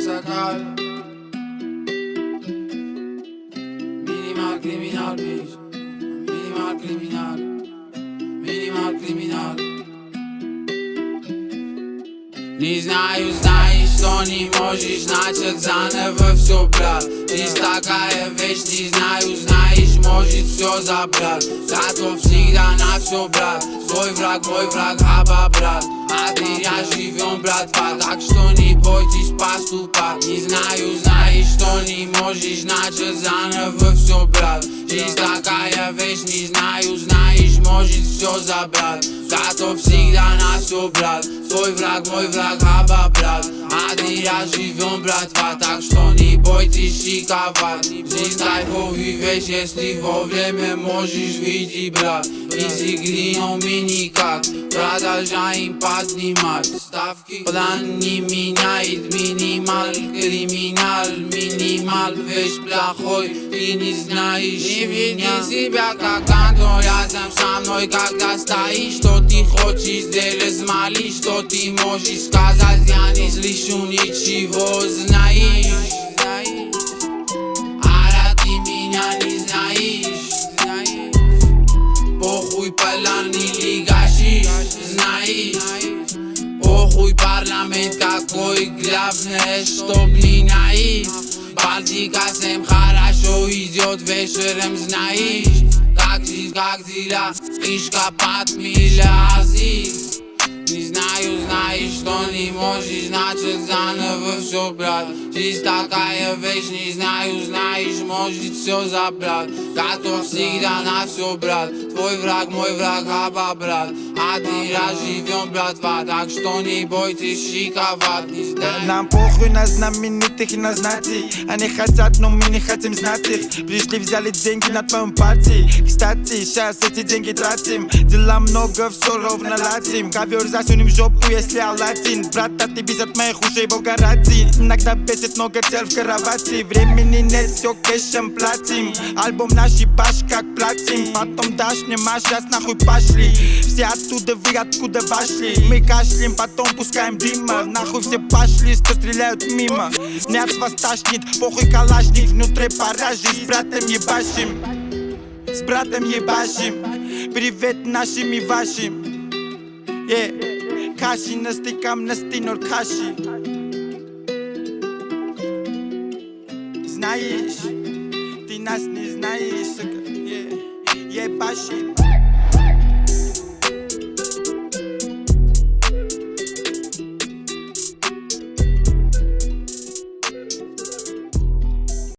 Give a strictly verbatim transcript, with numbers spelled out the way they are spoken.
sakal. Minimal criminal, bitch. Minimal criminal. Minimal criminal. Не знаю, знаешь, что не можешь, значит заново все, брат. Жизнь такая вещь, не знаю, знаешь, может все забрать. Готов всегда на все, брат. Свой враг, мой враг, хаба, брат. А ты я живем, братва, так что не бойтесь поступать. Не знаю, знаешь, что не можешь, значит заново все, брат. Жизнь такая вещь, не знаю, знаешь, может все забрать. Готов всегда на все, брат. Свой враг, мой враг, хаба, брат. А ты я живем, братва, так что не бойтесь шиковать. Жизнь кайфовый вещь, если вовремя можешь видеть, брат. Из игры, но мы никак продолжаем поднимать ставки. План не меняет, минимал криминал. Минимал вещь плохой, ты не знаешь. Не веди себя как Антон рядом со мной, когда стоишь. Что ты хочешь сделать, смоли, что ты можешь сказать. Я не слышу ничего, знаешь. А ты меня не знаешь. Похуй план или гашиш, знаешь. Похуй парламент какой, главное, чтоб не наив. Балтика всем хорошо идет вечером, знаешь. Как жизнь, как дела, крышка под миля, азиз. Не знаю, знаешь, что не можешь, значит заново все, брат. Жизнь такая вещь, не знаю, знаешь, может все забрать. Готов всегда на все, брат. Твой враг, мой враг, хаба, брат. А ты я живем, братва, так что не бойтесь шиковать. Нам похуй на знаменитых и на знати. Они хотят, но мы не хотим знать их. Пришли, взяли деньги на твоем партии. Кстати, сейчас эти деньги тратим. Дела много, все ровно ладим. Ковер засунем в жопу, если алатин. Брат, а ты без от моих ушей бога ради. Иногда бесит много тел в кровати. Времени нет, все кэшем платим. Альбом наш ебаш как платим. Потом дашь мне, а сейчас нахуй пошли. Все оттуда, вы откуда вошли. Мы кашлем, потом пускаем дыма. Нахуй все пошли, что стреляют мимо. Не от вас тошнит, похуй калашник. Внутри паражи, с братом ебашим. С братом ебашим. Привет нашим и вашим. Yeah. Каши на стикам, на стинор каши. Знаешь, ты нас не знаешь, сука. Yeah. Ебашим.